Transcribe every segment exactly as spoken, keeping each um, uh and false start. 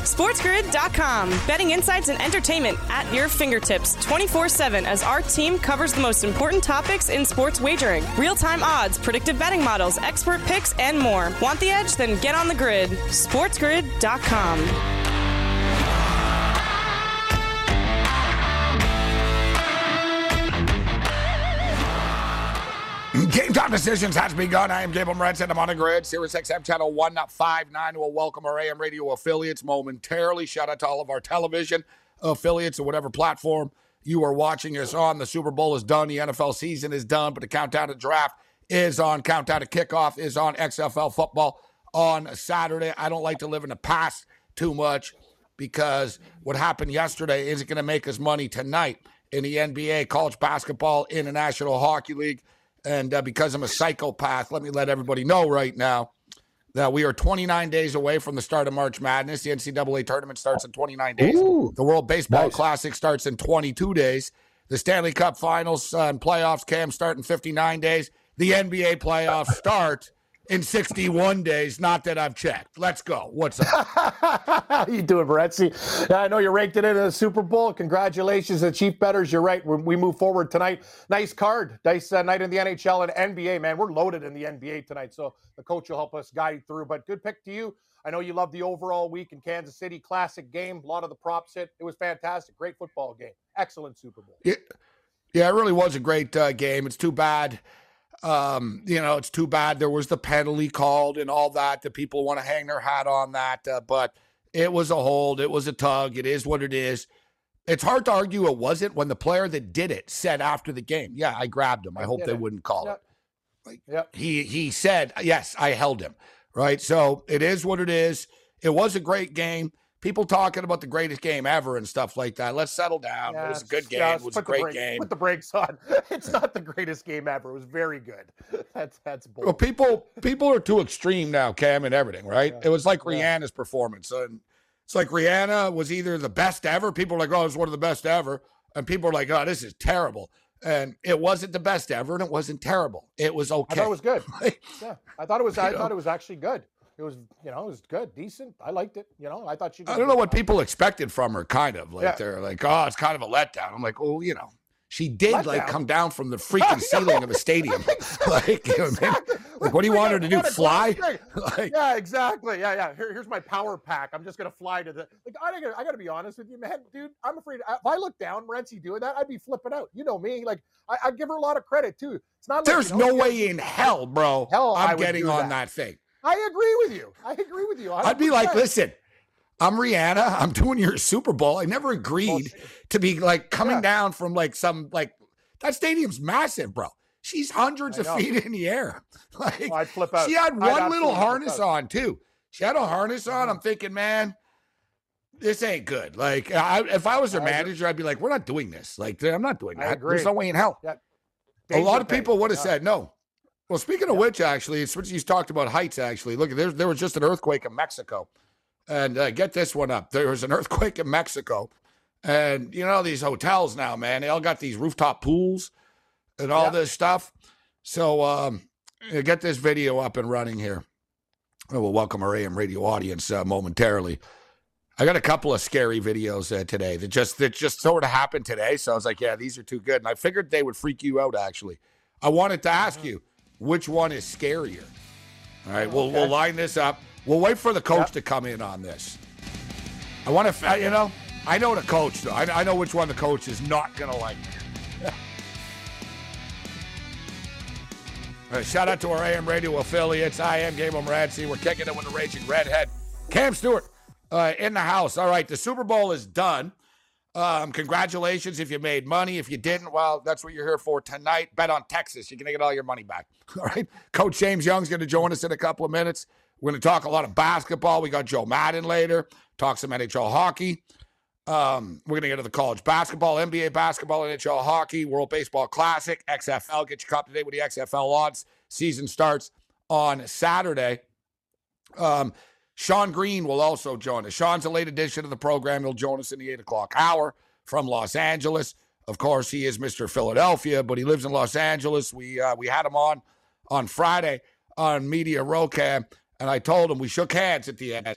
SportsGrid dot com. Betting insights and entertainment at your fingertips twenty-four seven as our team covers the most important topics in sports wagering. Real-time odds, predictive betting models, expert picks, and more. Want the edge? Then get on the grid. SportsGrid dot com. Game Time Decisions has begun. I am Gabe Morency. I'm on the grid. Sirius X M Channel one fifty-nine will welcome our A M radio affiliates momentarily. Shout out to all of our television affiliates or whatever platform you are watching us on. The Super Bowl is done. The N F L season is done, but the countdown to draft is on. Countdown to kickoff is on. X F L football on Saturday. I don't like to live in the past too much because what happened yesterday isn't going to make us money tonight in the N B A, college basketball, in the National Hockey League. And uh, because I'm a psychopath, let me let everybody know right now that we are twenty-nine days away from the start of March Madness. The N C double A tournament starts in twenty-nine days. Ooh, the World Baseball nice. Classic starts in twenty-two days. The Stanley Cup Finals uh, and playoffs, Cam, start in fifty-nine days. The N B A playoffs start in sixty-one days. Not that I've checked. Let's go. What's up? How you doing, Morency? Yeah, I know you raked it into the Super Bowl. Congratulations to Chief Bettors. You're right. We're, we move forward tonight. Nice card. Nice uh, night in the N H L and N B A, man. We're loaded in the N B A tonight, so the coach will help us guide through. But good pick to you. I know you love the overall week in Kansas City. Classic game. A lot of the props hit. It was fantastic. Great football game. Excellent Super Bowl. Yeah, yeah it really was a great uh, game. It's too bad. Um, you know, it's too bad there was the penalty called and all that, that people want to hang their hat on that. Uh, but it was a hold. It was a tug. It is what it is. It's hard to argue it wasn't when the player that did it said after the game, yeah, I grabbed him. I, I hope they it. wouldn't call yep. it. Like, yep. He, he said, yes, I held him. Right. So it is what it is. It was a great game. People talking about the greatest game ever and stuff like that. Let's settle down. Yeah, it was a good game. Yeah, it was a great break, game. Put the brakes on. It's not the greatest game ever. It was very good. That's that's bold. Well, people people are too extreme now, Cam, and everything, right? Yeah. It was like Rihanna's yeah. performance. And it's like Rihanna was either the best ever. People are like, oh, it's one of the best ever. And people are like, oh, this is terrible. And it wasn't the best ever, and it wasn't terrible. It was okay. I thought it was good. yeah, I thought it was. I know? thought it was actually good. It was, you know, it was good, decent. I liked it. You know, I thought she. I don't know what people expected from her. Kind of like yeah. they're like, oh, it's kind of a letdown. I'm like, oh, you know, she did let like down. come down from the freaking ceiling of a stadium. like, you know what I mean? Like, what do you want her to do? Fly? like, yeah, exactly. Yeah, yeah. Here, here's my power pack. I'm just gonna fly to the. Like, I gotta, I gotta be honest with you, man, dude. I'm afraid if I look down, Morency doing that, I'd be flipping out. You know me. Like, I, I give her a lot of credit too. It's not. Like, There's you know, no way in hell, bro. Hell, I'm getting on that. that thing. I agree with you. I agree with you. one hundred percent. I'd be like, listen, I'm Rihanna. I'm doing your Super Bowl. I never agreed Bullshit. to be like coming yeah. down from like some like that stadium's massive, bro. She's hundreds of feet in the air. Like, oh, I'd flip out. She had one little harness on too. She had a harness on. I'm thinking, man, this ain't good. Like, I, if I was her I manager, agree. I'd be like, we're not doing this. Like, I'm not doing that. There's no way in hell. Yeah. A lot of people would have yeah. said no. Well, speaking of yeah. which, actually, it's what you talked about heights, actually. Look, there, there was just an earthquake in Mexico. And uh, get this one up. There was an earthquake in Mexico. And, you know, these hotels now, man, they all got these rooftop pools and all yeah. this stuff. So um, get this video up and running here. We'll welcome our A M radio audience uh, momentarily. I got a couple of scary videos uh, today that just that just sort of happened today. So I was like, yeah, these are too good. And I figured they would freak you out, actually. I wanted to ask you, which one is scarier? All right, we'll okay. we'll line this up. We'll wait for the coach yep. to come in on this. I want to, you know, I know the coach, though. I, I know which one the coach is not going to like. All right, shout out to our A M radio affiliates. I am Gabe Morency. We're kicking it with the Raging Redhead. Cam Stewart uh, in the house. All right, the Super Bowl is done. Um, congratulations if you made money. If you didn't, well, that's what you're here for tonight. Bet on Texas. You're going to get all your money back. All right. Coach James Young's going to join us in a couple of minutes. We're going to talk a lot of basketball. We got Joe Madden later. Talk some N H L hockey. Um, we're going to get to the college basketball, N B A basketball, N H L hockey, World Baseball Classic, X F L. Get you caught today with the X F L odds. Season starts on Saturday. Um, Sean Green will also join us. Sean's a late addition to the program. He'll join us in the eight o'clock hour from Los Angeles. Of course, he is Mister Philadelphia, but he lives in Los Angeles. We uh, we had him on on Friday on Media Rocam, and I told him, we shook hands at the end.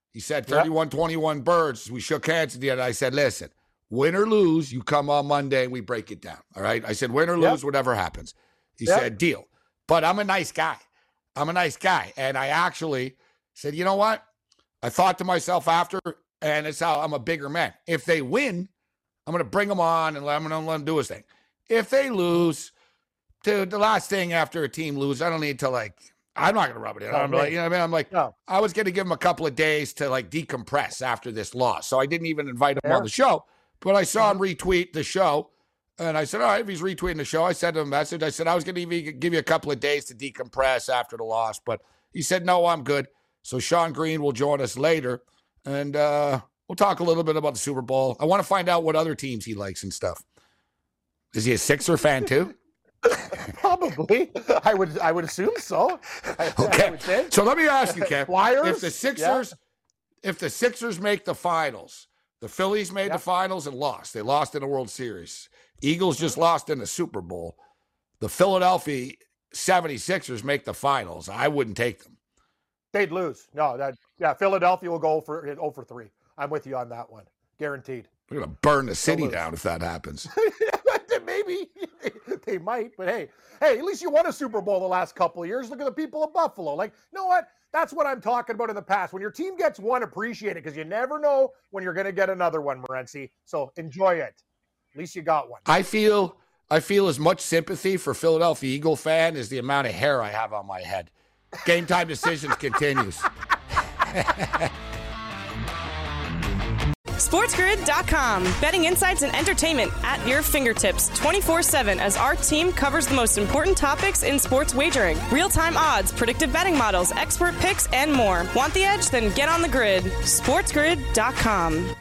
He said thirty-one twenty-one Birds. We shook hands at the end. I said, listen, win or lose, you come on Monday and we break it down. All right? I said, win or lose, yep. whatever happens. He yep. said, deal. But I'm a nice guy. I'm a nice guy. And I actually said, you know what? I thought to myself after, and it's how I'm a bigger man. If they win, I'm going to bring them on and let them, let them do his thing. If they lose, dude, the last thing after a team loses, I don't need to, like, I'm not going to rub it in. I'm like, you know what I mean? I'm like, no. I was going to give him a couple of days to, like, decompress after this loss. So I didn't even invite him yeah. on the show. But I saw him retweet the show. And I said, all right, if he's retweeting the show, I sent him a message. I said, I was going to give you a couple of days to decompress after the loss. But he said, no, I'm good. So Sean Green will join us later. And uh, we'll talk a little bit about the Super Bowl. I want to find out what other teams he likes and stuff. Is he a Sixer fan too? Probably. I would I would assume so. I, okay. I would say. So let me ask you, Kev. Flyers? If the Sixers, yeah. if the Sixers make the finals, the Phillies made yeah. the finals and lost. They lost in the World Series. Eagles just lost in the Super Bowl. The Philadelphia seventy-sixers make the finals. I wouldn't take them. They'd lose. No, that yeah, Philadelphia will go for oh for three. I'm with you on that one. Guaranteed. We're going to burn the city down if that happens. Maybe they might, but hey, hey, at least you won a Super Bowl the last couple of years. Look at the people of Buffalo. Like, you know what? That's what I'm talking about in the past. When your team gets one, appreciate it because you never know when you're going to get another one, Morency. So enjoy it. At least you got one. I feel I feel as much sympathy for Philadelphia Eagle fan as the amount of hair I have on my head. Game Time Decisions continues. SportsGrid dot com. Betting insights and entertainment at your fingertips twenty-four seven as our team covers the most important topics in sports wagering. Real-time odds, predictive betting models, expert picks, and more. Want the edge? Then get on the grid. SportsGrid dot com.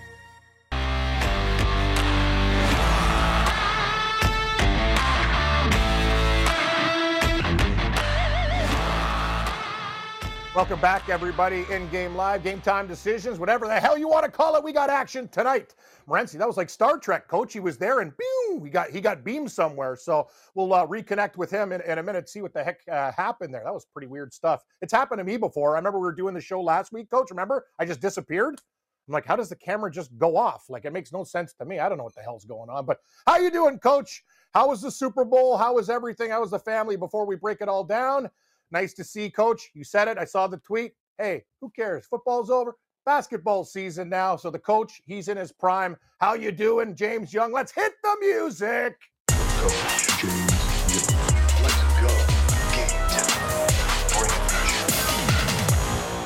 Welcome back, everybody. In-game live, game time decisions, whatever the hell you want to call it. We got action tonight. Morency, that was like Star Trek, Coach. He was there, and pew, he got he got beamed somewhere. So we'll uh, reconnect with him in, in a minute, see what the heck uh, happened there. That was pretty weird stuff. It's happened to me before. I remember we were doing the show last week, Coach. Remember? I just disappeared. I'm like, how does the camera just go off? Like, it makes no sense to me. I don't know what the hell's going on. But how you doing, Coach? How was the Super Bowl? How was everything? How was the family before we break it all down? Nice to see, Coach. You said it. I saw the tweet. Hey, who cares? Football's over. Basketball season now. So the coach, he's in his prime. How you doing, James Young? Let's hit the music. Coach James Young. Let's go. Game time. Bring pressure.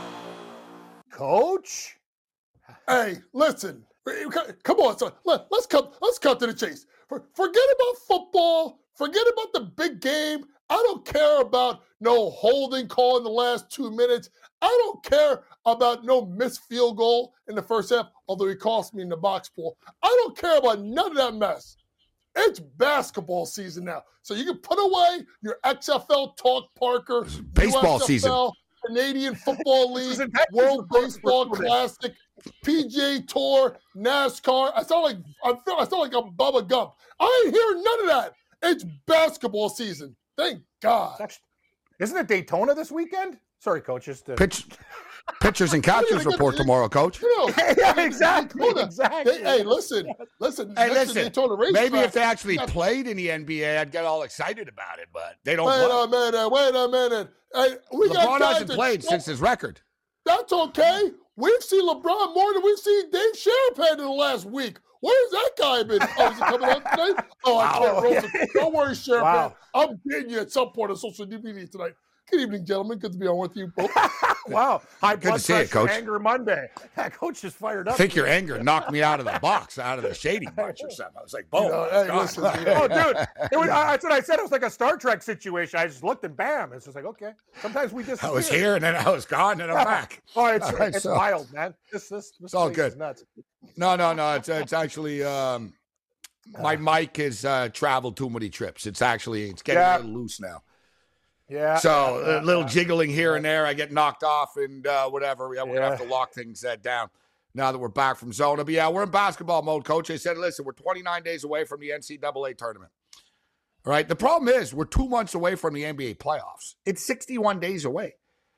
Coach? Hey, listen. Come on, son. Let, let's come. Let's cut to the chase. For, forget about football. Forget about the big game. I don't care about no holding call in the last two minutes. I don't care about no missed field goal in the first half, although he cost me in the box pool. I don't care about none of that mess. It's basketball season now. So you can put away your X F L talk, Parker. Baseball U S F L, season. Canadian Football League, World Baseball Classic, P G A Tour, NASCAR. I sound like I feel I sound like I'm Bubba Gump. I ain't hearing none of that. It's basketball season. Thank God. Actually, isn't it Daytona this weekend? Sorry, Coach. Just to... Pitch, pitchers and catchers report tomorrow, Coach. You know, yeah, exactly. exactly. They, hey, listen, listen. Hey, listen. Daytona race maybe track, if they actually yeah. played in the N B A, I'd get all excited about it. But they don't. Wait play. a minute. Wait a minute. Hey, we LeBron got guys hasn't that, played since his record. That's okay. We've seen LeBron more than we've seen Dave Sharapan in the last week. Where's that guy been? Oh, is he coming out tonight? Oh, I can't roll it. Don't worry, Sheriff. Wow. I'm getting you at some point on social media tonight. Good evening, gentlemen. Good to be on with you both. Wow. High Good to see it, Coach. Anger Monday. That Coach is fired up. I think your anger knocked me out of the box, out of the shady bunch or something. I was like, boom. You know, hey, listen, yeah. Oh, dude. It was, uh, that's what I said. It was like a Star Trek situation. I just looked and bam. It's just like, okay. Sometimes we just. I was here and then I was gone and I'm back. Oh, it's, right, it's so, wild, man. This, this, this it's all good. Nuts. No, no, no. It's it's actually um, my mic has uh, traveled too many trips. It's actually it's getting yeah. a little loose now. Yeah. So yeah, a little yeah. jiggling here and there. I get knocked off and uh, whatever. Yeah, we're yeah. gonna have to lock things uh, down now that we're back from Zona. But yeah, we're in basketball mode, Coach. I said, listen, we're twenty-nine days away from the N C double A tournament. All right. The problem is we're two months away from the N B A playoffs. It's sixty-one days away.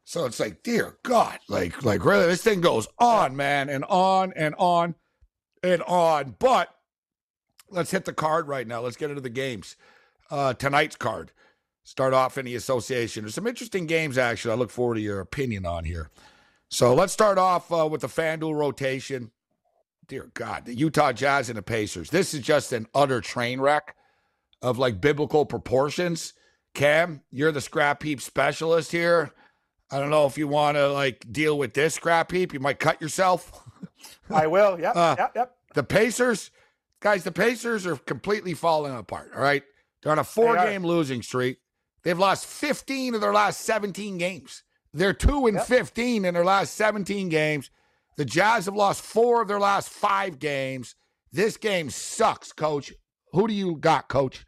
So it's like, dear God, like, like really, this thing goes on, man, and on and on and on. But let's hit the card right now. Let's get into the games. Uh, tonight's card. Start off in the association. There's some interesting games, actually. I look forward to your opinion on here. So let's start off uh, with the FanDuel rotation. Dear God, the Utah Jazz and the Pacers. This is just an utter train wreck of like biblical proportions. Cam, you're the scrap heap specialist here. I don't know if you want to like deal with this scrap heap. You might cut yourself. I will. Yep. Uh, yep. Yep. The Pacers, guys, the Pacers are completely falling apart. All right. They're on a four game losing streak. They've lost fifteen of their last seventeen games. They're two and yep. fifteen in their last seventeen games. The Jazz have lost four of their last five games. This game sucks, Coach. Who do you got, Coach?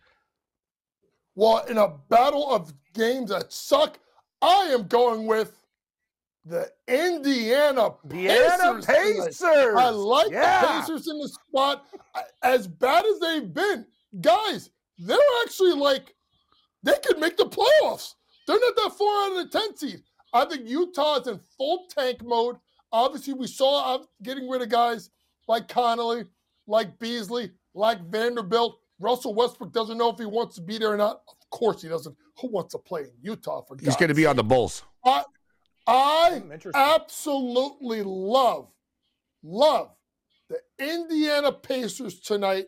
Well, in a battle of games that suck, I am going with the Indiana Pacers. Indiana Pacers. I like yeah. the Pacers in the spot. As bad as they've been, guys, they're actually like, they could make the playoffs. They're not that far out of the ten seed. I think Utah is in full tank mode. Obviously, we saw uh, getting rid of guys like Connolly, like Beasley, like Vanderbilt. Russell Westbrook doesn't know if he wants to be there or not. Of course he doesn't. Who wants to play in Utah for He's going to be on the Bulls. I, I absolutely love, love the Indiana Pacers tonight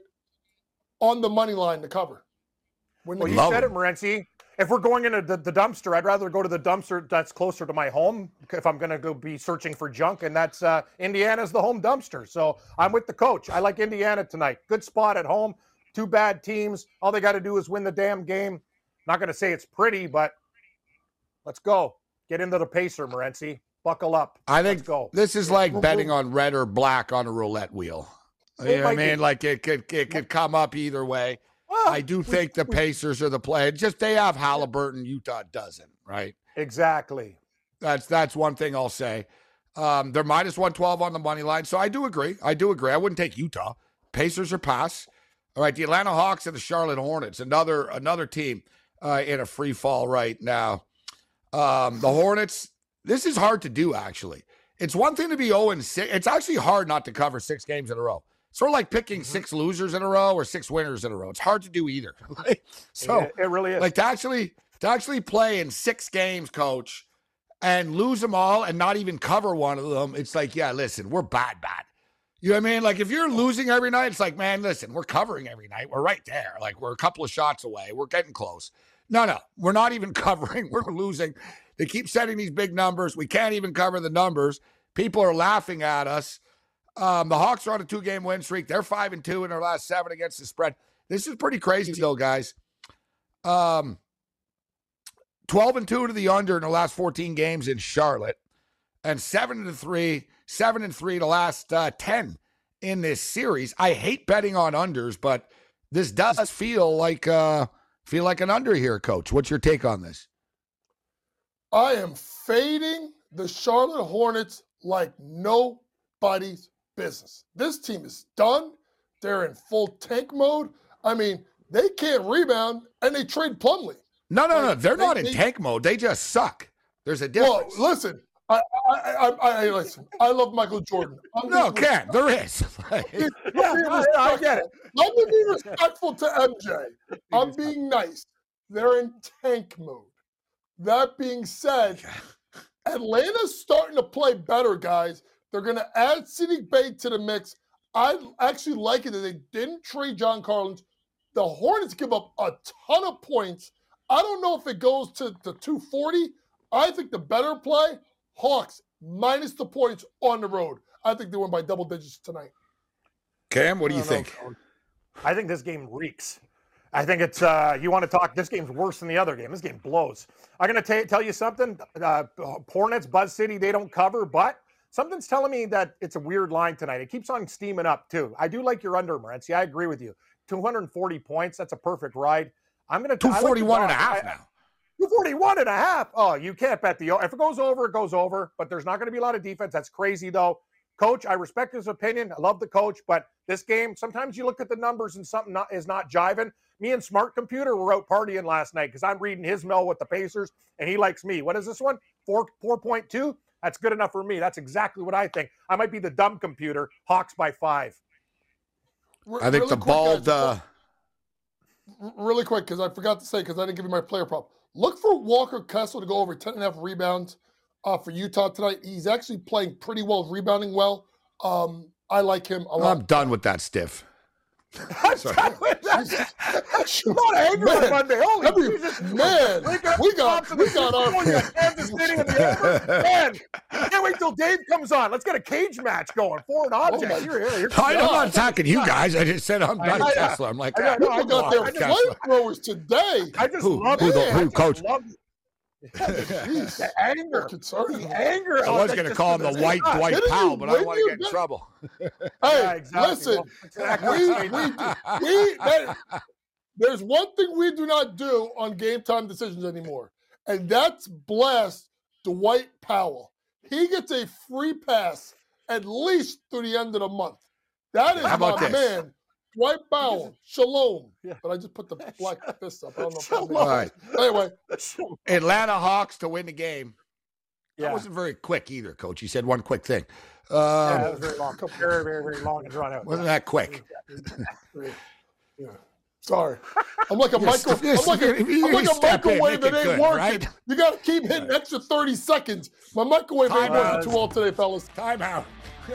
on the money line to cover. When well, you said it, Morency. If we're going into the, the dumpster, I'd rather go to the dumpster that's closer to my home if I'm going to go be searching for junk, and that's uh, Indiana's the home dumpster. So I'm with the coach. I like Indiana tonight. Good spot at home. Two bad teams. All they got to do is win the damn game. Not going to say it's pretty, but let's go. Get into the pacer, Morency. Buckle up. I think let's go. This is like betting on red or black on a roulette wheel. You know what I mean? Be. Like it could it could come up either way. Well, I do think we, the Pacers we, are the play. Just they have Halliburton, Utah doesn't, right? Exactly. That's that's one thing I'll say. Um, they're minus one twelve on the money line, so I do agree. I do agree. I wouldn't take Utah. Pacers are pass. All right, the Atlanta Hawks and the Charlotte Hornets, another another team uh, in a free fall right now. Um, the Hornets, this is hard to do, actually. It's one thing to be oh and six. It's actually hard not to cover six games in a row. Sort of like picking mm-hmm. six losers in a row or six winners in a row. It's hard to do either. so it, it really is. Like to actually to actually play in six games, Coach, and lose them all and not even cover one of them. It's like, yeah, listen, we're bad, bad. You know what I mean? Like if you're losing every night, it's like, man, listen, we're covering every night. We're right there. Like we're a couple of shots away. We're getting close. No, no, we're not even covering. We're losing. They keep setting these big numbers. We can't even cover the numbers. People are laughing at us. Um, the Hawks are on a two-game win streak. They're five and two in their last seven against the spread. This is pretty crazy, though, guys. Um, twelve and two to the under in the last fourteen games in Charlotte, and seven and three, seven and three the last uh, ten in this series. I hate betting on unders, but this does feel like uh, feel like an under here, Coach. What's your take on this? I am fading the Charlotte Hornets like nobody's business. This team is done. They're in full tank mode. I mean, they can't rebound, and they trade Plumlee. No, no, like, no. They're they, not in they, tank mode. They just suck. There's a difference. Well, listen. I, I, I, I listen. I love Michael Jordan. I'm no, Ken, there is. yeah, I, I get it. Let me be respectful to M J. I'm being nice. They're in tank mode. That being said, Atlanta's starting to play better, guys. They're going to add Saddiq Bey to the mix. I actually like it that they didn't trade John Collins. The Hornets give up a ton of points. I don't know if it goes to, to two forty. I think the better play, Hawks minus the points on the road. I think they win by double digits tonight. Cam, what do you think? Know. I think this game reeks. I think it's, uh, you want to talk, this game's worse than the other game. This game blows. I'm going to tell you something. Uh, Hornets, Buzz City, they don't cover, but something's telling me that it's a weird line tonight. It keeps on steaming up, too. I do like your under, Morency. I agree with you. two hundred forty points, that's a perfect ride. I'm going to two forty-one like and a half I, now. two forty-one and a half. Oh, you can't bet the, if it goes over, it goes over, but there's not going to be a lot of defense. That's crazy, though. Coach, I respect his opinion. I love the coach, but this game, sometimes you look at the numbers and something not, is not jiving. Me and Smart Computer were out partying last night because I'm reading his mail with the Pacers, and he likes me. What is this one? four, four point two. That's good enough for me. That's exactly what I think. I might be the dumb computer. Hawks by five. I think really the bald... Uh... Really quick, because I forgot to say, because I didn't give you my player prop. Look for Walker Kessler to go over ten and a half rebounds uh, for Utah tonight. He's actually playing pretty well, rebounding well. Um, I like him a lot. I'm done with that stiff. I'm done with that. A lot of anger on Monday. Holy Every, Jesus. Man, we got, we got, we got our... Kansas City in the over. Man, I can't wait till Dave comes on. Let's get a cage match going. Foreign objects. Oh here, here, here. I'm not attacking you guys. I just said I'm done with Kessler. I'm like, I, I, I, I got their flamethrowers today. I just who, love who, it. The, who, coach? The anger, the anger. I was going to call him the white Dwight Powell, but I don't want to get in trouble. Hey, yeah, exactly. listen, well, exactly. we, we, we, that, there's one thing we do not do on game time decisions anymore, and that's blast Dwight Powell. He gets a free pass at least through the end of the month. That is How about my this? man. Dwight Powell, shalom. Yeah. But I just put the black fist up. I don't know if that All right. Anyway. Atlanta Hawks to win the game. Yeah. That wasn't very quick either, Coach. You said one quick thing. Um, yeah, that was very long. Very, very, very long and drawn out. Wasn't that quick? Yeah. Sorry. I'm like a micro. Yes, I'm like a, you, I'm like a microwave that ain't good, working. Right? You got to keep hitting extra thirty seconds. My microwave Time ain't out. working too well today, fellas. Time out.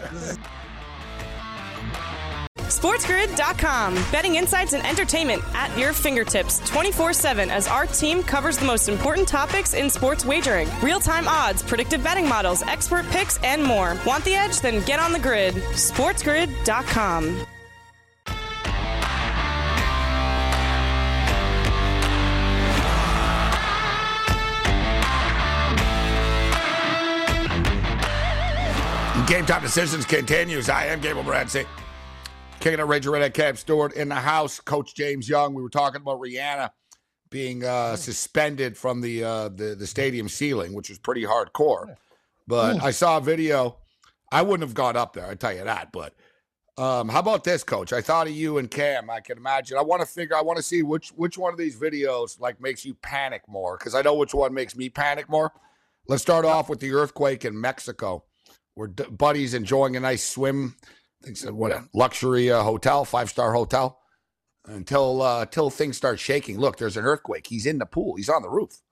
SportsGrid dot com. Betting insights and entertainment at your fingertips twenty-four seven as our team covers the most important topics in sports wagering. Real-time odds, predictive betting models, expert picks, and more. Want the edge? Then get on the grid. SportsGrid dot com. Game Time Decisions continues. I am Gabriel Morency. Kicking it, Ranger Redhead Cam Stewart in the house. Coach James Young. We were talking about Rihanna being uh, suspended from the, uh, the the stadium ceiling, which was pretty hardcore. But mm. I saw a video. I wouldn't have gone up there, I tell you that. But um, how about this, Coach? I thought of you and Cam. I can imagine. I want to figure. I want to see which which one of these videos like makes you panic more, because I know which one makes me panic more. Let's start off with the earthquake in Mexico, where d- buddies enjoying a nice swim. I think it's what a luxury uh, hotel, five-star hotel, until uh, until things start shaking. Look, there's an earthquake. He's in the pool. He's on the roof.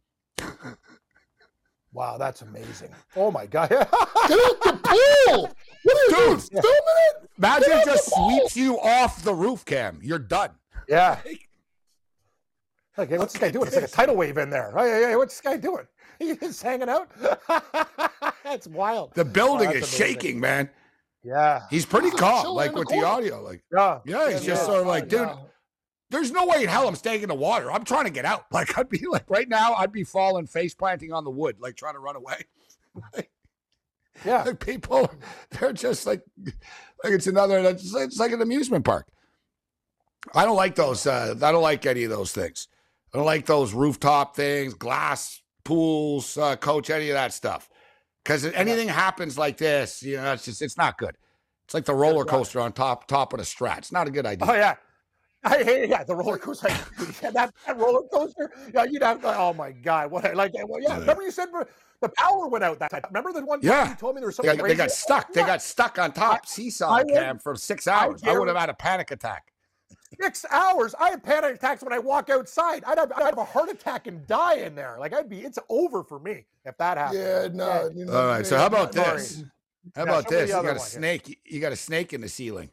Wow, that's amazing. Oh, my God. Get out the pool. What are you Dude, doing? Filming it? Imagine it just sweeps you off the roof, Cam. You're done. Yeah. Like, hey, what's this guy doing? It's like a tidal wave in there. Hey, hey, what's this guy doing? He's hanging out? That's wild. The building oh, is amazing. Shaking, man. Yeah. He's pretty calm, like with the audio. Like, yeah, yeah he's yeah, just yeah. sort of like, dude, yeah. there's no way in hell I'm staying in the water. I'm trying to get out. Like, I'd be like, right now, I'd be falling, face planting on the wood, like trying to run away. Like, yeah. Like people, they're just like, like it's another, it's, it's like an amusement park. I don't like those. Uh, I don't like any of those things. I don't like those rooftop things, glass pools, uh, Coach, any of that stuff. Because if anything happens like this, you know, it's just, it's not good. It's like the roller coaster on top top of the Strat. It's not a good idea. Oh, yeah. I hate yeah, the roller coaster. yeah, that, that roller coaster. Yeah, you'd have to, oh, my God. What, like, well, yeah, remember you said the power went out that time. Remember the one time yeah. you told me there was they something got, crazy? They got stuck. They got stuck on top, I, seesaw I cam would, for six hours. I, I would have had a panic attack. Six hours. I have panic attacks when I walk outside. I'd have, I'd have a heart attack and die in there. Like I'd be, it's over for me if that happens. Yeah, no. Yeah. You know, all right. So how about this? How yeah, about this? You got a one, snake. Yeah. You got a snake in the ceiling.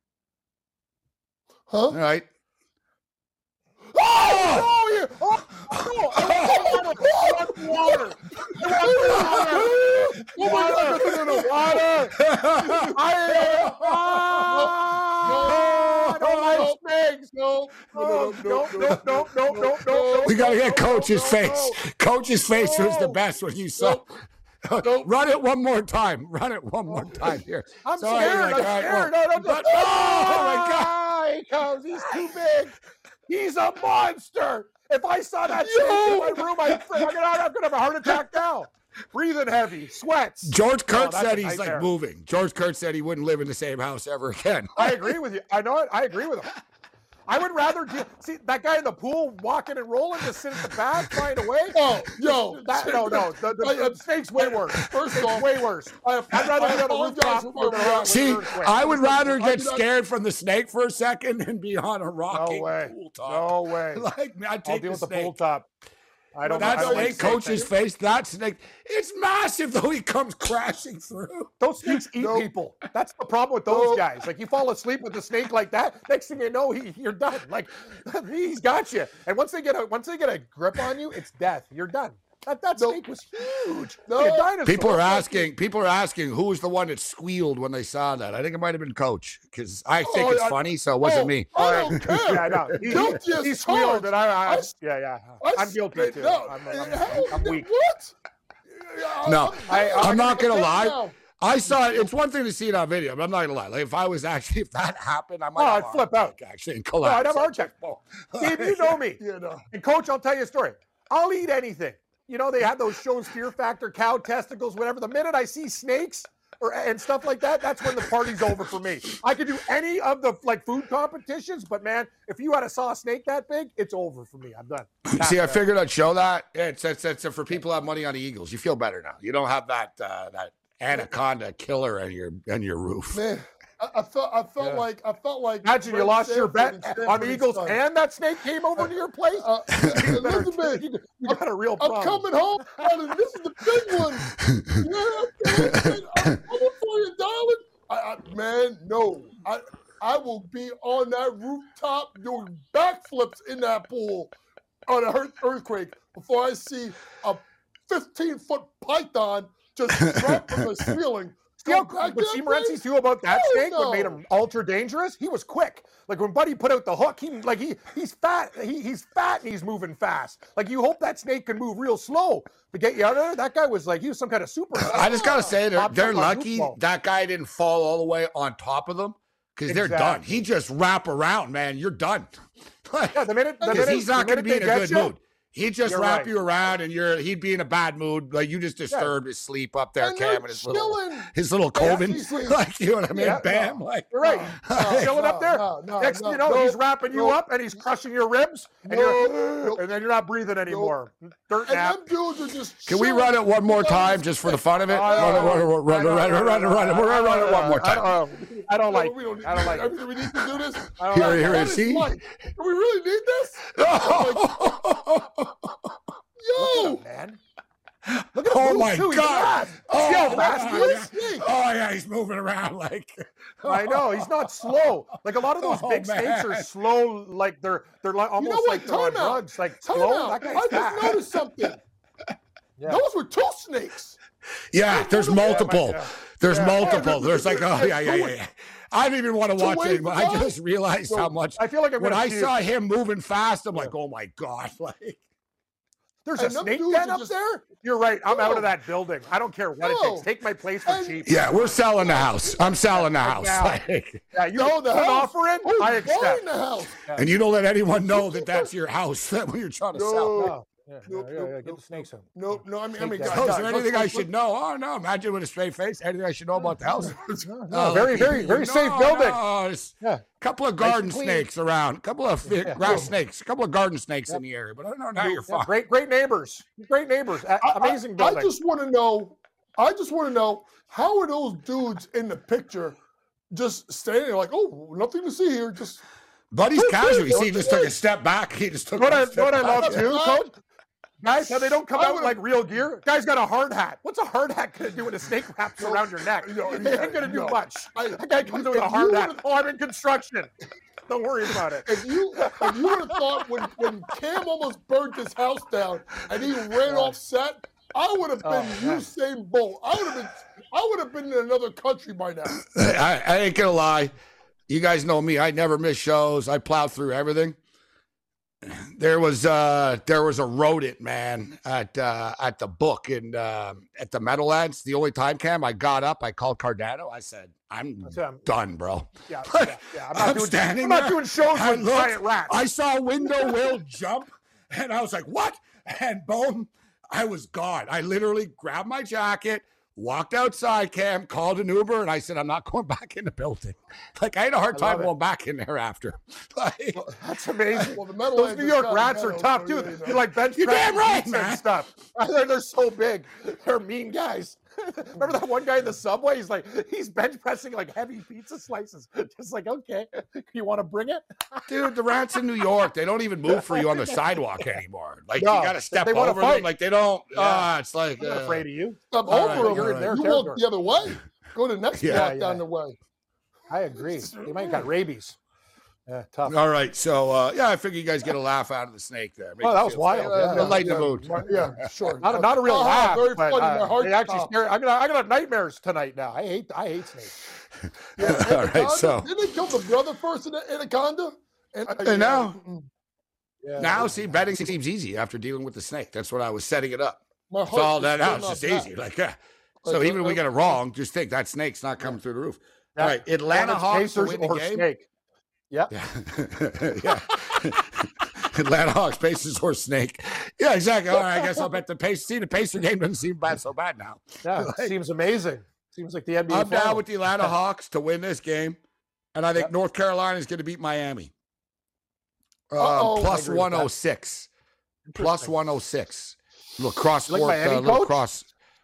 Huh? All right. Oh! Oh! Yeah. Oh! Oh! I want water. I want water. Oh my God! No, no, no, no. Water. I. Oh! No, no, snakes. No, no, no, no, no, no, no, no. We gotta get Coach's face. Coach's face was the best when you saw. Run it one more time. Run it one more time here. I'm Sorry, scared. like, I'm right, scared. well, no, no, no. Oh my God! He comes. He's too big. He's a monster. If I saw that shit in my room, I'd, I'm gonna have a heart attack now. Breathing heavy, sweats. George Kurt oh, said he's like moving. George Kurt said he wouldn't live in the same house ever again. I agree with you. I know it. I agree with him. I would rather do, see that guy in the pool walking and rolling, just sit at the back, flying away. Oh, yo, that, no, no, the, the, I, the snake's way worse. First of all, way worse. I, I'd rather I be on the rooftop. See, I would rather get scared from the snake for a second than be on a rocking no way. pool top. No way. Like, I'd take I'll deal the with the snake. pool top. I don't that know. snake, Like coach's face, that snake, it's massive though. He comes crashing through. Those snakes eat Nope. people. That's the problem with those Nope. guys. Like you fall asleep with a snake like that, next thing you know, he, you're done. Like he's got you. And once they get a once they get a grip on you, it's death. You're done. That that Nope. snake was huge. No. Like a dinosaur. People are asking. People are asking who was the one that squealed when they saw that. I think it might have been Coach because I think Oh, it's I- funny, so it wasn't oh, me. I don't care. Yeah, no. He, Guilty he, as he squealed, charged. and I, I, I- yeah, yeah. I I'm guilty said, too. No, I'm, I'm, how- I'm weak. What? No, I- I'm, I'm not gonna gonna get lie. now. I saw it. It's one thing to see it on video, but I'm not gonna lie. Like if I was actually, if that happened, I might. Oh, have I'd a flip heart out. attack, Actually, and No, collapse. I'd have a heart attack. Steve, you know me. You know. And Coach, I'll tell you a story. I'll eat anything. You know, they have those shows, Fear Factor, cow testicles, whatever. The minute I see snakes or and stuff like that, that's when the party's over for me. I could do any of the like food competitions, but man, if you had a saw a snake that big, it's over for me. I'm done. See, I Tap figured I'd show that. It's, it's, it's for people who have money on the Eagles. You feel better now. You don't have that uh, that anaconda killer on your on your roof. Man, I, I felt I felt Yeah. like I felt like Imagine you Brent lost your Sanford bet and Sanford on the and Eagles Son. and that snake came over to your place. Uh, You better- Elizabeth, you, you got a real I'm problem. coming home, darling. This is the big one. Yeah, I'm coming, I'm coming for you, darling. I, I, man, no. I I will be on that rooftop doing backflips in that pool on a earth- earthquake before I see a fifteen-foot python just drop from the ceiling. See how Go back but to see that Morency place? too about that Hell snake? What made no. him ultra dangerous? He was quick. Like when Buddy put out the hook, he like he he's fat. He, he's fat and he's moving fast. Like you hope that snake can move real slow to get you out of there. That guy was like he was some kind of super. I just gotta say they're, Popped they're up on lucky football. that guy didn't fall all the way on top of them because they're done. Exactly. He just wrap around, man. You're done. Yeah, the minute the Because minute, he's not the going to minute be in they a get good you, mood. He'd just You're wrap right. you around, and you're he'd be in a bad mood. Like you just disturbed his sleep up there, And Cam, they're and his little chilling. his little Yeah, Coven. he's- he's- Like you know what I mean? Yeah, Bam. no. Like You're right. No, Chilling no, up there. no, no, Next no, thing you know, no, he's wrapping you no. up and he's crushing your ribs, and, No, you're, no. and then you're not breathing anymore. Dirt And nap. them dudes are just Can we chilling. run it one more You time guys- just for the fun of it? Oh, Run it, run it, run it, run it, run it, run it, run it. We're gonna run it one more I time. don't, I don't No, like we don't it. need I don't like it. everything we need to do this. I don't Here, like here, it. That is see? life. Do we really need this? Yo, Look at him, man. Look at him Oh move, my too. He's God! fast. Oh, See how oh, fast he yeah. is? Oh yeah, he's moving around like. I know he's not slow. Like a lot of those Oh, big snakes are man. slow. Like they're they're like almost what? like they're on Time out. drugs. Like time slow. out. That I guy's just fast. noticed something. Yeah. Those were two snakes. Yeah, there's Yeah, my- multiple. yeah. There's Yeah. multiple. Yeah, There's like, oh yeah, yeah, yeah, yeah. I didn't even want to watch wait it, but for I that? just realized So, how much. I feel like I'm When gonna I see saw it. him moving fast, I'm like, oh my god! Like, There's And a them snake dudes den are up just- there. You're right. I'm out No. of that building. I don't care what it No. takes. Take my place for And- cheap. yeah, we're selling the house. I'm selling the Right house. now. Like, Yeah, you No, the put an house. offer in. Who's I buying accept. the house? and you don't let anyone know that that's your house that you're trying to sell. No. No. Yeah, Nope, yeah, yeah, nope, yeah. Get nope, the snakes out. No, no. I mean, I mean, Take guys, that. Oh, is guys, there let's- anything I let's- should know? Oh no! Imagine with a straight face. Anything I should know about the house? No, Oh, very, like, very, very no, safe building. No, there's Yeah. a couple of garden clean. snakes around, a couple of fi- Yeah. grass snakes, a couple of garden snakes in the area. But I don't know. Now you're Yeah, fine. great, great neighbors. Great neighbors. A- I- I- Amazing building. I just want to know. I just want to know how are those dudes in the picture just standing there like, oh, nothing to see here. Just Buddy's Who's casual. You this? see, he just took a step back. He just took. What one I, step what I back. love too, Coach, guys, how they don't come I out would've- like real gear. Guy's got a hard hat. What's a hard hat gonna do when a snake wraps around your neck? no, It yeah, ain't gonna do no. much. I- That guy comes if out with a you hard hat. would've- Oh, I'm in construction. Don't worry about it. If you if you would have thought when, when Cam almost burnt his house down and he ran off set, I would have been Oh, yeah. Usain Bolt. I would have been I would have been in another country by now. I, I ain't gonna lie. You guys know me. I never miss shows. I plow through everything. There was uh there was a rodent, man, at uh at the book and uh, at the Meadowlands. The only time, Cam, I got up, I called Cardano. I said, I'm That's him. done, bro. Yeah, yeah, yeah. I'm not I'm doing. standing I'm not there. doing shows I with looked, giant rats. I saw Window Will jump, and I was like, what? And boom, I was gone. I literally grabbed my jacket, walked outside, Cam, called an Uber, and I said, I'm not going back in the building. Like, I had a hard time going back in there after. Like, well, that's amazing. Well, the Those New York Rats are tough, too. They're like bench You're damn right, man. And stuff. They're, they're so big. They're mean guys. Remember that one guy in the subway? He's like, he's bench pressing like heavy pizza slices. Just like, okay, you want to bring it? Dude, the Rats in New York, they don't even move for you on the sidewalk anymore. Like, no, you got to step they over them. Like, they don't, ah, yeah. uh, it's like. I'm not uh, afraid of you. Step over right, them. You're in their you territory. Walk the other way. Go to the next yeah, block yeah. down the way. I agree. They might have got rabies. Yeah, tough. All right, so uh, yeah, I figure you guys get a laugh out of the snake there. Make oh, that was wild. Uh, yeah, lighten yeah, the mood. Yeah, sure. Not, not a real oh, laugh, very but funny. uh, My heart they actually stopped. scared. I got, I got nightmares tonight now. I hate, I hate snakes. Yeah, all right, so didn't they kill the brother first in the Anaconda? And, uh, and now, yeah, now, see, betting seems easy after dealing with the snake. That's what I was setting it up. My it's all that out. It's not just that. easy. Like, yeah. So Like, even if we uh, get it wrong, just think that snake's not coming through the roof. Yeah. All right, Atlanta Hornets, Hawks to Pacers, win the or game. snake. Yep. Yeah. yeah. Atlanta Hawks, Pacers, or snake. Yeah, exactly. All right, I guess I'll bet the Pacers. See, the Pacer game doesn't seem bad so bad now. Yeah, it Like, seems amazing. Seems like the N B A. I'm final. down with the Atlanta Hawks to win this game, and I think Yep. North Carolina is going to beat Miami. Um, Uh-oh. plus I agree with one oh six. Plus Interesting. one oh six. Little cross You like sport, Miami, uh, little coach? cross.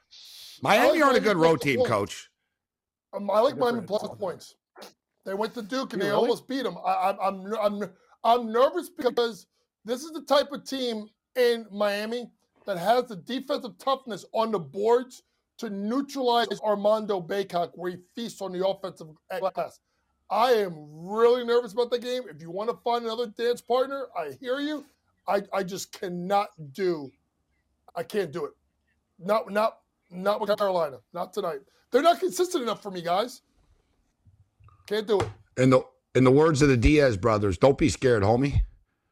I Miami like aren't a Miami good plus road team, points. coach. Um, I like Good Miami for plus it. points. They went to Duke and You they really? almost beat them. I, I'm, I'm, I'm, I'm nervous because this is the type of team in Miami that has the defensive toughness on the boards to neutralize Armando Bacot, where he feasts on the offensive glass. I am really nervous about the game. If you want to find another dance partner, I hear you. I, I just cannot do. I can't do it. Not not not with Carolina. Not tonight. They're not consistent enough for me, guys. Can't do it. In the in the words of the Diaz brothers, don't be scared, homie.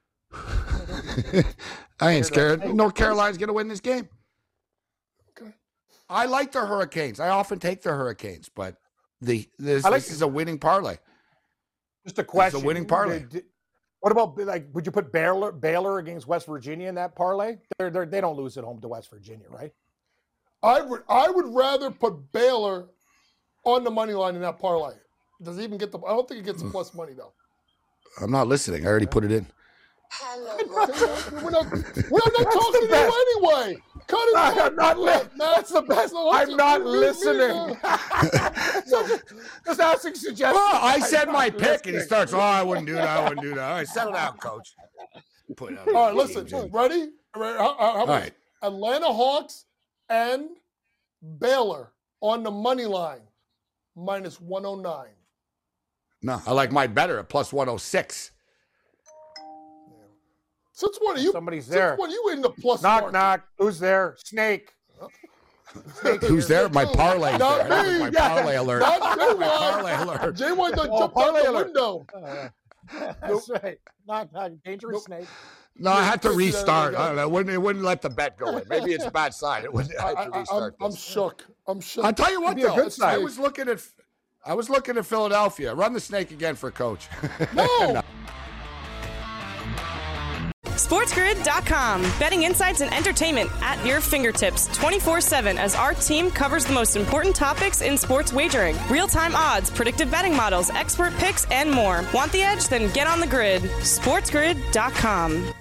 I ain't scared. North Carolina's going to win this game. Okay. I like the Hurricanes. I often take the Hurricanes, but the this, I like- this is a winning parlay. Just a question. winning parlay. Did- did- What about like? Would you put Baylor Baylor against West Virginia in that parlay? They're, they're, they don't lose at home to West Virginia, right? I would I would rather put Baylor on the money line in that parlay. Does it even get the? I don't think it gets the plus money though. I'm not listening. I already put it in. we're not, we're not talking to best. you anyway. Cut it I'm out. not li- Matt. That's the best. So I'm listen, not me- me- me, listening. uh, Just asking suggestions. Oh, I I'm said not my pick, and he listening. starts. Oh, I wouldn't do that. I wouldn't do that. All right, settle down, coach. Put it on All right, the listen. teams in. Ready? Ready? How, how, how All about right. Atlanta Hawks and Baylor on the money line, minus one oh nine. No, I like mine better at plus one oh six. Since when are you? Somebody's since there. when are you in the plus Knock market? knock. Who's there? Snake. Who's there? My parlay. Not there. me. My Yeah. parlay alert. Not My J Y. parlay alert. J Y done Oh, jumped out parlay the alert. window. Uh, that's right. Knock knock. Dangerous Nope. snake. No, I had to Yeah, there you restart. go. I don't know. It wouldn't, it wouldn't let the bet go in. Maybe it's a bad sign. It wouldn't. I I, had to I, I'm, restart I'm this. shook. I'm shook. I'll tell you what, be a though. good I sign. was looking at, I was looking at Philadelphia. Run the snake again for coach. No. SportsGrid dot com. Betting insights and entertainment at your fingertips twenty-four seven as our team covers the most important topics in sports wagering. Real-time odds, predictive betting models, expert picks, and more. Want the edge? Then get on the grid. SportsGrid dot com.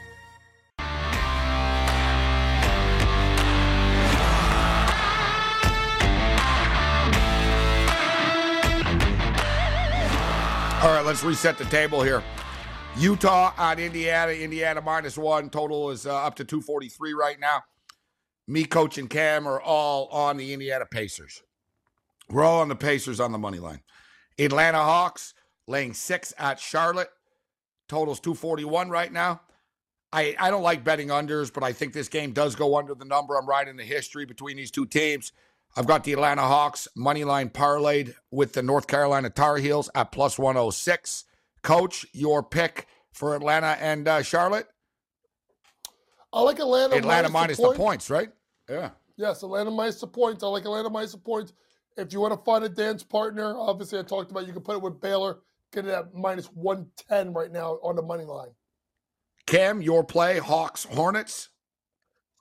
All right, let's reset the table here. Utah on Indiana. Indiana minus one. Total is uh, up to two forty-three right now. Me, Coach, and Cam are all on the Indiana Pacers. We're all on the Pacers on the money line. Atlanta Hawks laying six at Charlotte. Total's two forty-one right now. I, I don't like betting unders, but I think this game does go under the number. I'm riding the history between these two teams. I've got the Atlanta Hawks money line parlayed with the North Carolina Tar Heels at plus one oh six. Coach, your pick for Atlanta and uh, Charlotte? I like Atlanta. Atlanta minus, minus the, the point. points, right? Yeah. Yes, Atlanta minus the points. I like Atlanta minus the points. If you want to find a dance partner, obviously I talked about you can put it with Baylor. Get it at minus one ten right now on the money line. Cam, your play, Hawks, Hornets?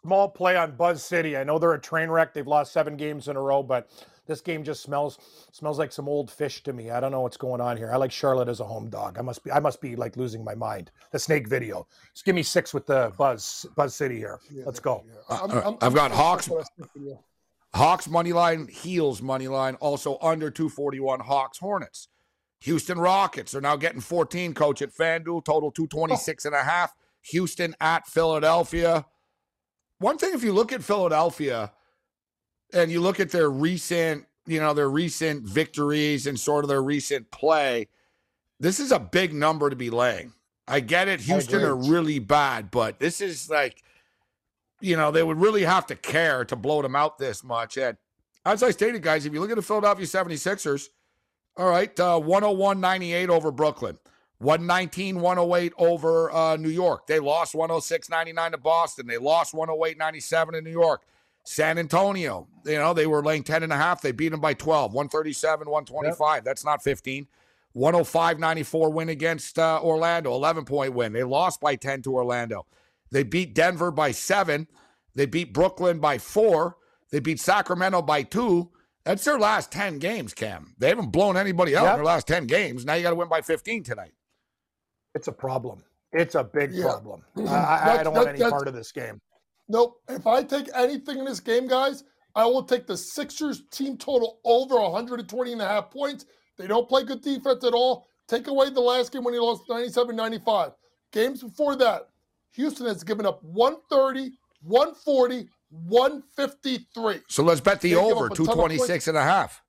small play on Buzz City. I know they're a train wreck. They've lost seven games in a row, but this game just smells smells like some old fish to me. I don't know what's going on here. I like Charlotte as a home dog. I must be I must be like losing my mind. The snake video. Just give me six with the Buzz Buzz City here. Yeah, Let's go. Yeah. I'm, Uh, I'm, I've got I'm- Hawks. Yeah. Hawks money line, Heels money line, also under two forty-one. Hawks Hornets. Houston Rockets are now getting fourteen. Coach at FanDuel, total two twenty-six and a half. Houston at Philadelphia. One thing, if you look at Philadelphia and you look at their recent, you know, their recent victories and sort of their recent play, this is a big number to be laying. I get it. Houston are really bad, but this is like, you know, they would really have to care to blow them out this much. And as I stated, guys, if you look at the Philadelphia seventy-sixers, all right, uh, one oh one ninety-eight over Brooklyn, one nineteen one oh eight over uh, New York. They lost one oh six ninety-nine to Boston. They lost one oh eight ninety-seven to New York. San Antonio, you know, they were laying ten and a half. They beat them by twelve, one thirty-seven one twenty-five. Yep. That's not fifteen. one oh five ninety-four win against uh, Orlando, eleven-point win. They lost by ten to Orlando. They beat Denver by seven. They beat Brooklyn by four. They beat Sacramento by two. That's their last ten games, Cam. They haven't blown anybody out yep. in their last ten games. Now you got to win by fifteen tonight. It's a problem. It's a big yeah. problem. Uh, I, I don't want any part of this game. Nope. If I take anything in this game, guys, I will take the Sixers team total over one twenty and a half points. They don't play good defense at all. Take away the last game when he lost ninety-seven ninety-five. Games before that, Houston has given up one thirty, one forty, one fifty-three. So let's bet the they over, two twenty-six and a half.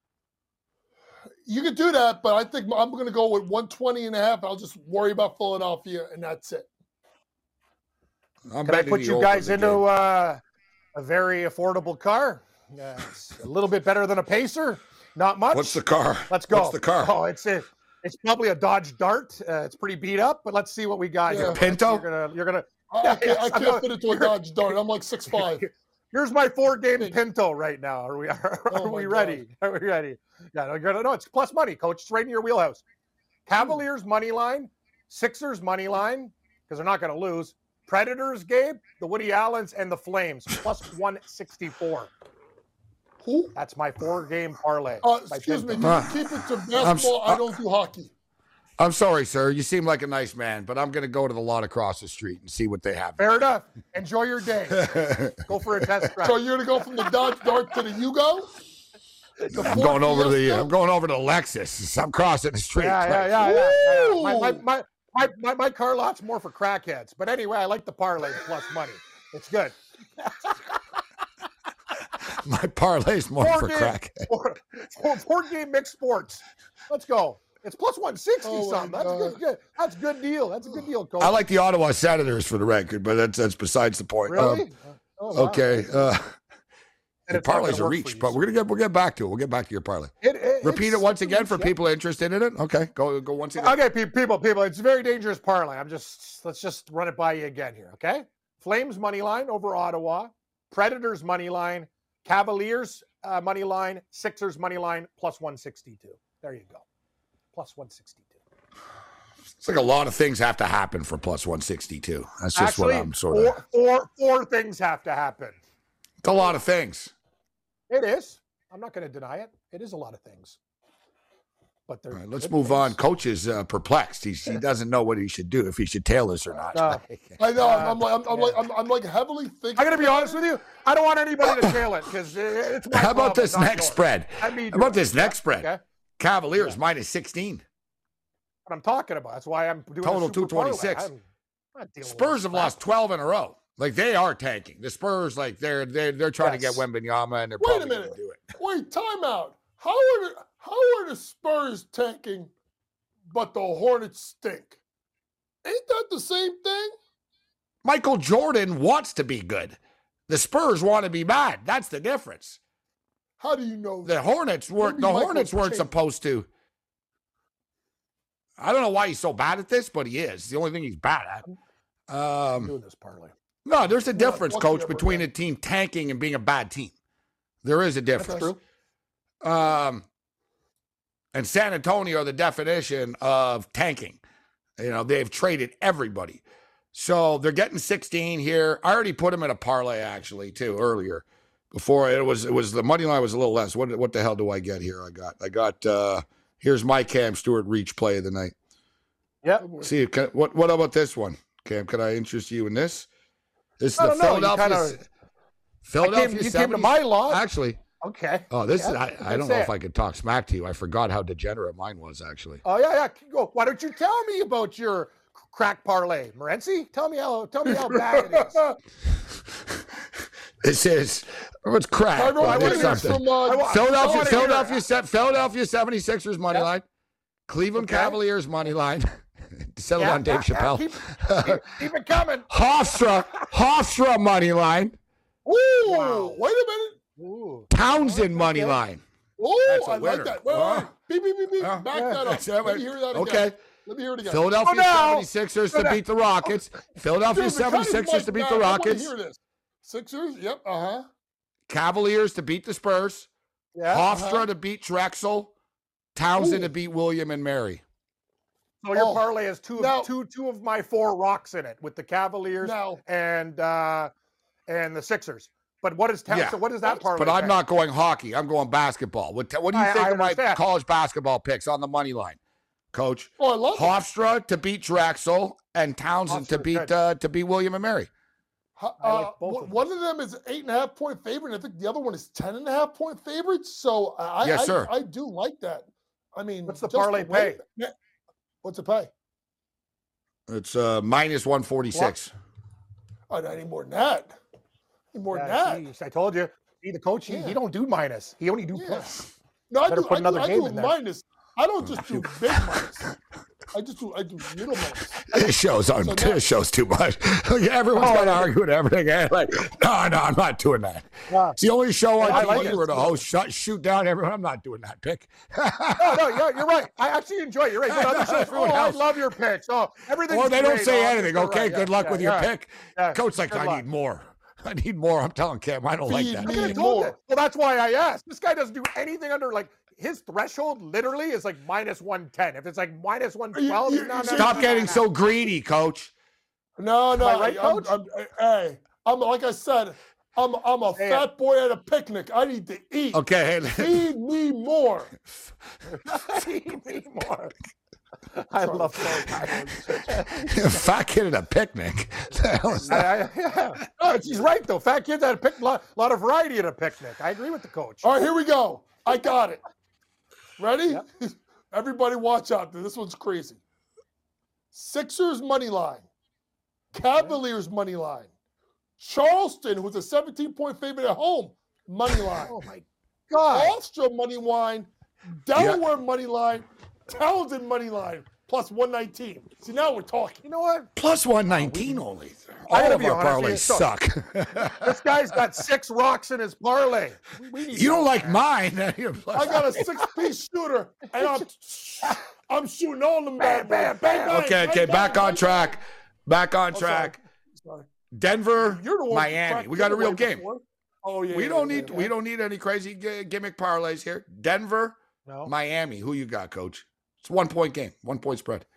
You could do that, but I think I'm going to go with one twenty and a half. I'll just worry about Philadelphia, and that's it. I'm Can I put you guys into uh, a very affordable car? Uh, it's a little bit better than a Pacer. Not much. What's the car? Let's go. What's the car? Oh, it's a, it's probably a Dodge Dart. Uh, it's pretty beat up, but let's see what we got yeah. here. Pinto? You're gonna, you're gonna. I, I can't, I can't fit into a Dodge Dart. I'm like six five. Here's my four-game Pinto right now. Are we are, are oh we ready? Are we ready? Yeah, no, you're gonna, no, it's plus money, Coach. It's right in your wheelhouse. Cavaliers money line, Sixers money line because they're not going to lose. Predators, Gabe, the Woody Allens, and the Flames plus one sixty-four. Who? That's my four-game parlay. Uh, excuse me, you uh, keep it to basketball. Uh, I don't do hockey. I'm sorry, sir. You seem like a nice man, but I'm going to go to the lot across the street and see what they have. Fair enough. Enjoy your day. Go for a test drive. So you're going to go from the Dodge Dart to the Yugo? The I'm going over to the. I'm going over to Lexus. I'm crossing the street. Yeah, yeah, yeah, yeah, yeah. My, my, my, my, my, my car lot's more for crackheads. But anyway, I like the parlay plus money. It's good. My parlay's more four for game, crackheads. Four, four, four game mixed sports. Let's go. It's plus one sixty oh something. That's a good, good. That's a good deal. That's a good deal, Coach. I like the Ottawa Senators for the record, but that's that's besides the point. Really? Um, oh, wow. Okay. Uh, the parlays are reach, but we're gonna get we'll get back to it. We'll get back to your parlay. It, it, Repeat it once again for yeah. people interested in it. Okay, go go once again. Okay, people, people, it's a very dangerous parlay. I'm just let's just run it by you again here. Okay, Flames money line over Ottawa, Predators money line, Cavaliers uh, money line, Sixers money line plus one sixty-two. There you go, plus one sixty-two. It's like a lot of things have to happen for plus one sixty-two. That's just Actually, what I'm sort four, of. Four, four things have to happen. It's a lot of things. It is. I'm not going to deny it. It is a lot of things. But All right, let's move things. on. Coach is uh, perplexed. He's, he doesn't know what he should do, if he should tail this or not. Uh, I know. Uh, I'm, like, I'm, I'm, like, I'm, I'm like heavily thinking. I'm going to be honest with you. I don't want anybody to tail it because it's my How about problem, this next yours. spread? How about this yeah. next spread? Okay. Cavaliers yeah. minus sixteen. What I'm talking about. That's why I'm doing total two twenty-six. Spurs have lost twelve in a row. Like they are tanking. The Spurs, like they're they're they're trying yes. to get Wembanyama, and they're Wait probably a minute. Gonna do it. Wait, time out. How are the, how are the Spurs tanking, but the Hornets stink? Ain't that the same thing? Michael Jordan wants to be good. The Spurs want to be bad. That's the difference. How do you know the that? Hornets weren't? The Michael Hornets weren't changed. supposed to. I don't know why he's so bad at this, but he is. It's the only thing he's bad at. Um, I'm doing this parlay. No, there's a difference, yeah, Coach, between a team tanking and being a bad team. There is a difference. That's true. Um, and San Antonio are the definition of tanking. You know, they've traded everybody. So they're getting sixteen here. I already put them in a parlay actually too earlier. Before it was it was the money line was a little less. What what the hell do I get here? I got I got uh here's my Cam Stewart reach play of the night. Yep. See can, what what about this one, Cam? Can I interest you in this? This is I the don't know, you Philadelphia. kinda- Philadelphia. I came, you seventies came to my lot. Actually. Okay. Oh, this Yeah, is I, I let's don't know say if it. I could talk smack to you. I forgot how degenerate mine was actually. Oh yeah, yeah. Go. Why don't you tell me about your crack parlay, Morency? Tell me how. Tell me how bad it is. This is what's crack. I Well, want to there's hear something. from uh, I Philadelphia, wanna hear Philadelphia, it. Se- Philadelphia seventy-sixers money Yeah. line, Cleveland Okay. Cavaliers money line. Settle Yeah, on Dave yeah, yeah. Chappelle. Keep, keep, keep it coming. Hofstra, Hofstra money line. Ooh, Wow. wait a minute. Ooh. Townsend money Okay. line. Ooh, That's a I like winner. that. Wait, wait, Huh? wait. Beep, beep, beep, beep. Huh? Back Yeah. that up. That's it, Let me hear that again. Okay. Let me hear it again. Philadelphia Oh, no. seventy-sixers to No, no. beat the Rockets. Philadelphia Dude, cut his seventy-sixers to mic beat back. the I wanna Rockets. hear this. Sixers, yep, uh-huh. Cavaliers to beat the Spurs. Yeah. Hofstra uh-huh. to beat Drexel. Townsend Ooh. to beat William and Mary. So your Oh, parlay has two of now- two two of my four rocks in it with the Cavaliers Now, and uh and the Sixers. But what is Townsend? Yeah. What is that parlay? But I'm pay? not going hockey. I'm going basketball. What, what do you I- think I of my understand. college basketball picks on the money line, Coach? oh, I love it. Hofstra to beat Drexel and Townsend to Hofstra's beat good. uh, to beat William and Mary. Ho- I like uh, both one- of them. one of them is eight and a half point favorite, and I think the other one is ten and a half point favorite. So I, Yes, I, sir. I do like that. I mean, What's the just parlay way- pay? Yeah. What's the pay? It's uh, minus one forty-six. Oh, I need more than that. I need more Yeah, than that. see, I told you. See, the coach, he, Yeah. he don't do minus. He only do Yeah. plus. No, I Better do, put I another do, I game do in there. minus. I don't just do big minus. I just do I do little minus. This show's on. So now- this show's too much. Everyone's Oh, going to yeah. argue with everything. eh? Like, no, no, I'm not doing that. Yeah. It's the only show on I T V like it. where the host shut, shoot down everyone. I'm not doing that pick. No, no, yeah, you're right. I actually enjoy it. You're right. But other shows, oh, Everyone I else- love your picks. Oh, everything. Or they don't say anything. Okay, Right. good Yeah, luck yeah, with your yeah. pick. Yeah, Coach, like, good I luck. need more. I need more. I'm telling Cam, I don't like Feed that. me. I could have Need told more. it. Well, that's why I asked. This guy doesn't do anything under like his threshold. Literally is like minus one ten. If it's like minus one twelve, you- no, no, you- no, Stop no, getting no, so no. greedy, Coach. No, no. I right, I'm, Coach? I'm, I'm, hey, I'm like I said. I'm I'm a Hey, fat boy at a picnic. I need to eat. Okay, hey, Feed me more. Feed me more. I love those. fat kid at a picnic. The hell is that? I, I, yeah. Oh, she's right though. Fat kids had a pic, lot, lot of variety at a picnic. I agree with the coach. All right, here we go. I got it. Ready? Yep. Everybody watch out. This one's crazy. Sixers money line. Cavaliers money line. Charleston, who's a seventeen point favorite at home, money line. Oh my God. Hofstra money line. Delaware money line. Townsend money line. Plus one nineteen. See, now we're talking. You know what? Plus one nineteen only. I All gotta of be our honest with parlays you, suck. This guy's got six rocks in his parlay. We- we need You don't help, like I man. mine. got a six-piece shooter, and I'm I'm shooting all them Bam, bad boys. bam, bam. Bang, Okay, bang, okay, bang, back bang, on bang. track. Back on Oh, sorry. track. Sorry. Denver, You're the one who Miami. cracked We got a it real away game. before. Oh yeah. We yeah, don't yeah, need yeah. we don't need any crazy g- gimmick parlays here. Denver, No. Miami. Who you got, Coach? It's a one point game, one point spread.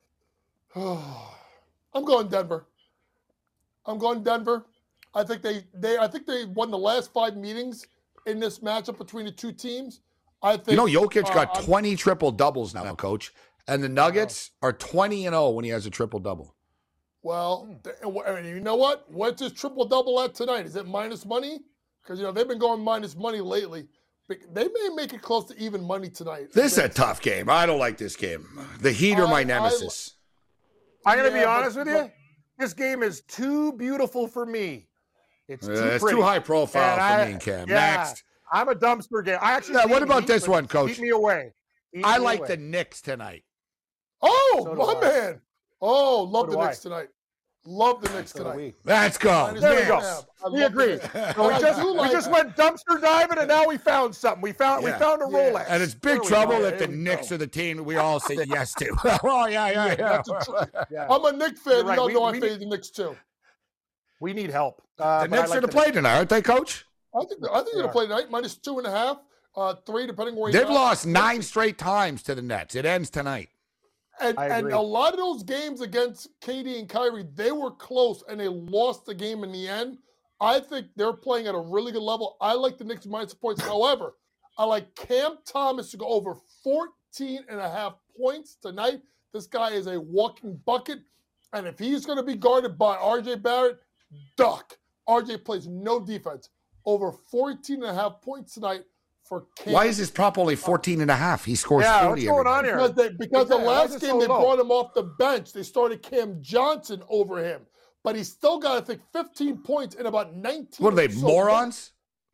I'm going Denver. I'm going Denver. I think they they I think they won the last five meetings in this matchup between the two teams. I think You know, Jokic uh, got I'm- twenty triple doubles now, Coach, and the Nuggets are twenty and zero when he has a triple double. Well, th- I mean, you know what? What's his triple double at tonight? Is it minus money? Because you know they've been going minus money lately. But they may make it close to even money tonight. This is a tough game. I don't like this game. The Heat are I- my I- nemesis. I'm gonna Yeah, be but- honest with you. This game is too beautiful for me. It's too Uh, it's pretty. too high profile And for I- me and Cam. yeah, Next. I'm a dumpster game. I actually. Yeah, hate what the about Heat, this but one, Coach? Keep me away. Keep I me like away. the Knicks tonight. Oh, So do my I. man. Oh, love So the do I. Knicks tonight. Love the Knicks So do tonight. we. Let's go. Minus There we one go. and a half. I We love the agree. Knicks. So we And I just do we like- just went dumpster diving, and now we found something. We found Yeah. we found a Yeah. Rolex. And it's There big we trouble go. if the There we Knicks go. are the team that we all say yes to. oh, yeah, yeah, yeah. That's a tr- Yeah. I'm a Knicks fan. You're right. Y'all We- know I we fade need- the Knicks too. We need help. Uh, the but I Knicks like are to the play tonight, aren't they, Coach? I think I think they're Yeah. gonna play tonight. Minus two and a half, uh, three, depending where They've you're at. lost nine straight times to the Nets. It ends tonight. And, and a lot of those games against K D and Kyrie, they were close and they lost the game in the end. I think they're playing at a really good level. I like the Knicks minus points. However, I like Cam Thomas to go over fourteen and a half points tonight. This guy is a walking bucket. And if he's going to be guarded by R J Barrett, duck. R J plays no defense. Over fourteen and a half points tonight for Cam. Why is his prop only fourteen and a half? He scores yeah, forty. What's going on here? Because, they, because the last game so they low? brought him off the bench. They started Cam Johnson over him. But he still got, I think, fifteen points in about nineteen. What are they, so morons?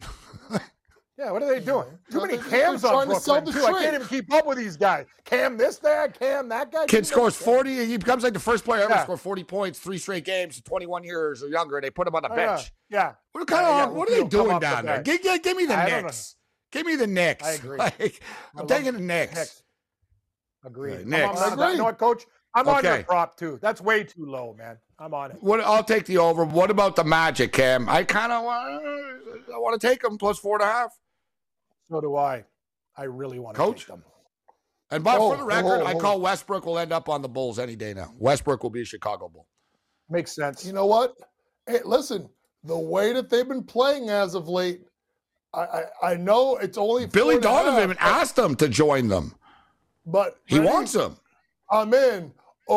Yeah, what are they doing? Too many they're Cams on trying to sell Brooklyn, the too. I trade. can't even keep up with these guys. Cam this guy, Cam that guy. Kid scores forty. He becomes like the first player ever Yeah. to score forty points, three straight games, twenty-one years or younger. They put him on the Oh, bench. Yeah. yeah. What kind Yeah, of yeah, what are he'll they come doing off the down there? bench. Give, give, give me the I don't Knicks. Give me the Knicks. I agree. Like, I'm I taking love the Knicks. Knicks. Agreed. Right, I'm Knicks. on that. You know what, Coach? I'm on Okay. your prop, too. That's way too low, man. I'm on it. What? I'll take the over. What about the Magic, Cam? I kind of want. I want to take them plus four and a half. So do I. I really want to Coach? take them. And but Oh, for the record, oh, I oh. call Westbrook will end up on the Bulls any day now. Westbrook will be a Chicago Bull. Makes sense. You know what? Hey, listen, the way that they've been playing as of late, I I, I know it's only Billy four and a half, Donovan asked him to join them. but He ready? wants them. I'm in.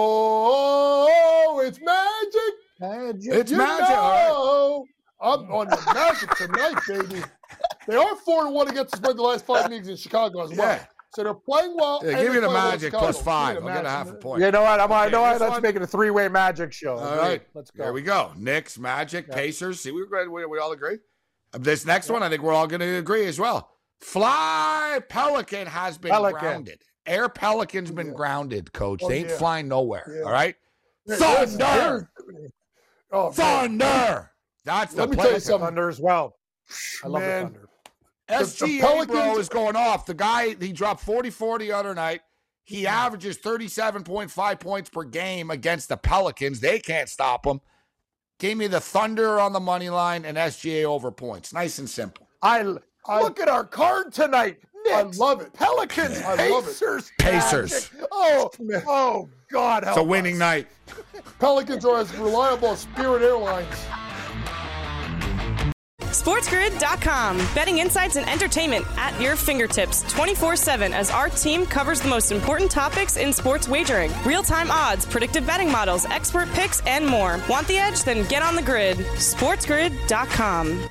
Oh, it's magic. Magic. It's You magic. All know. I'm on the Magic tonight, baby. They are four to one against the spread the last five meetings in Chicago as well. Yeah. So they're playing well. Yeah, and give me they're the playing well in Magic Chicago. plus Give five. me I'll the get a Magic. half a point. You know what? I'm, I Okay, know what? this Let's one- make it a three-way Magic show. All Agreed. right. Let's go. There we go. Knicks, Magic, Pacers. See, we, we, we all agree. This next one, I think we're all going to agree as well. Fly Pelican has been Pelican. grounded. Air Pelican's been Yeah. grounded, Coach. Oh, they ain't yeah. flying nowhere. Yeah. All right? Yeah, Thunder! they're- Oh, man. Thunder! That's the Let me tell you play. something. Thunder as well. I love Man. the Thunder. S The- the G A, bro, Pelicans- is going off. The guy, he dropped forty four the other night. He averages thirty-seven point five points per game against the Pelicans. They can't stop him. Gave me the Thunder on the money line and S G A over points. Nice and simple. I, I- look at our card tonight. I Knicks, love it. Pelicans, I love it. Pacers, Pacers. Magic. Oh, Man. oh, God help It's a winning us. night. Pelicans are as reliable as Spirit Airlines. SportsGrid dot com. Betting insights and entertainment at your fingertips twenty-four seven as our team covers the most important topics in sports wagering. Real-time odds, predictive betting models, expert picks, and more. Want the edge? Then get on the grid. SportsGrid dot com.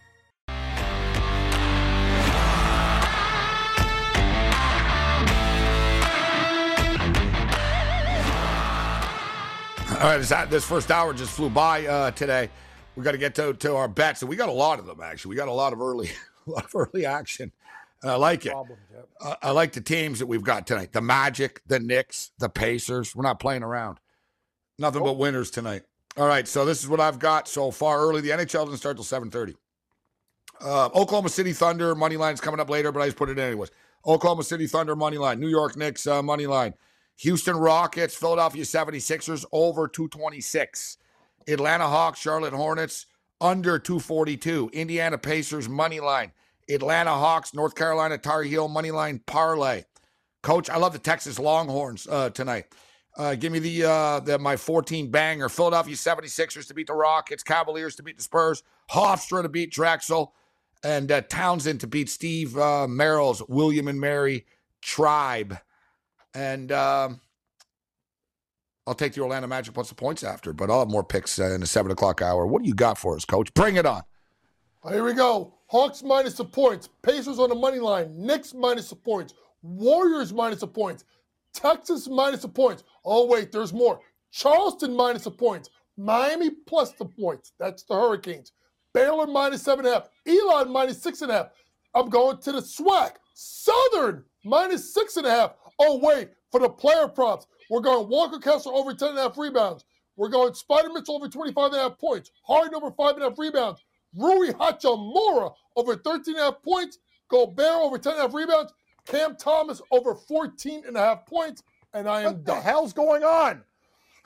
All right, this, this first hour just flew by uh, today. We got to get to, to our bets, and we got a lot of them, actually. We got a lot of early a lot of early action. And I like it. Problems, yep. Uh, I like the teams that we've got tonight. The Magic, the Knicks, the Pacers. We're not playing around. Nothing but winners tonight. All right, so this is what I've got so far early. The N H L doesn't start till seven thirty. Uh, Oklahoma City Thunder, money line is coming up later, but I just put it in anyways. Oklahoma City Thunder, money line. New York Knicks, uh, money line. Houston Rockets, Philadelphia seventy-sixers, over two twenty-six. Atlanta Hawks, Charlotte Hornets, under two forty-two. Indiana Pacers, money line. Atlanta Hawks, North Carolina Tar Heel, money line parlay. Coach, I love the Texas Longhorns uh, tonight. Uh, give me the, uh, the my fourteen banger. Philadelphia seventy-sixers to beat the Rockets, Cavaliers to beat the Spurs, Hofstra to beat Drexel, and uh, Townsend to beat Steve uh, Merrill's William and Mary Tribe. And um, I'll take the Orlando Magic plus the points after, but I'll have more picks uh, in the seven o'clock hour. What do you got for us, Coach? Bring it on. Here we go. Hawks minus the points. Pacers on the money line. Knicks minus the points. Warriors minus the points. Texas minus the points. Oh, wait, there's more. Charleston minus the points. Miami plus the points. That's the Hurricanes. Baylor minus seven and a half. Elon minus six and a half. I'm going to the SWAC. Southern minus six and a half. Oh, wait, for the player props, we're going Walker Kessler over ten and a half rebounds. We're going Spider Mitchell over twenty-five and a half points. Harden over five and a half rebounds. Rui Hachimura over thirteen and a half points. Gobert over ten and a half rebounds. Cam Thomas over fourteen and a half points. And I am What the done. hell's going on?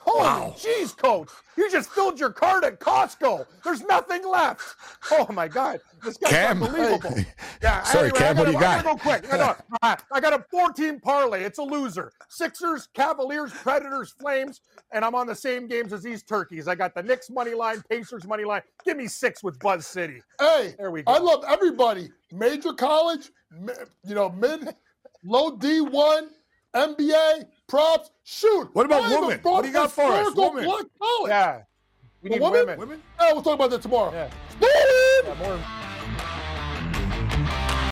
Holy Wow. jeez, Coach. You just filled your cart at Costco. There's nothing left. Oh, my God. This guy's Cam. unbelievable. Yeah, Sorry, anyway, Cam, I what do gotta, you I gotta got? go quick. I got, uh, I got a four-team parlay. It's a loser. Sixers, Cavaliers, Predators, Flames, and I'm on the same games as these turkeys. I got the Knicks money line, Pacers money line. Give me six with Buzz City. Hey, There we go. I love everybody. Major college, mi- you know, mid, low D one, N B A, props. Shoot. What about I even women? brought What do you got for us? historical Women. black college. Yeah. We But need women? women. Women? Yeah, we'll talk about that tomorrow. Yeah. Sporting! Yeah, more